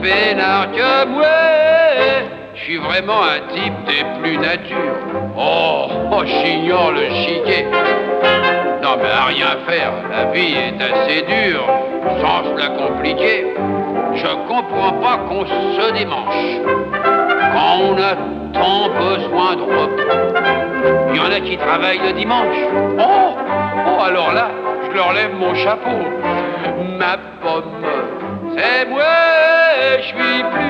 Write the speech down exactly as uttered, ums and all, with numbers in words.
peinard que moi. Je suis vraiment un type des plus nature. Oh, oh j'ignore le chiquet. Non mais à rien faire, la vie est assez dure, sans se la compliquer. Je comprends pas qu'on se démanche quand on a tant besoin de repos. Il y en a qui travaillent le dimanche. Oh, oh alors là, je leur lève mon chapeau. Ma pomme, c'est moi, je suis plus